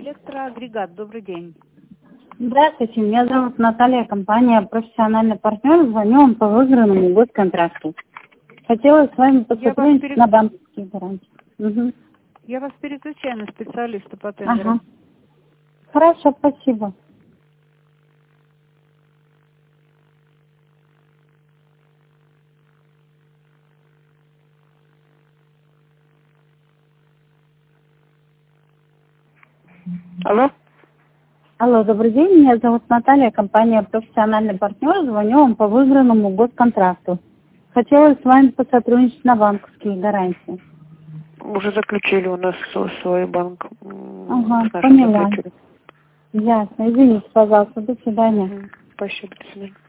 Электроагрегат, добрый день. Здравствуйте, меня зовут Наталья, компания «Профессиональный партнер». Звоню вам по выигранному госконтракту. Хотела с вами посмотреть на банковские гарантии. Угу. Я вас переключаю на специалиста по тендеру. Ага. Хорошо, спасибо. Алло? Алло, добрый день, меня зовут Наталья, компания «Профессиональный партнер». Звоню вам по выигранному госконтракту. Хотела с вами посотрудничать на банковские гарантии. Уже заключили у нас свой банк. Ага, поняла. Ясно. Извините, пожалуйста. До свидания. Спасибо, до свидания.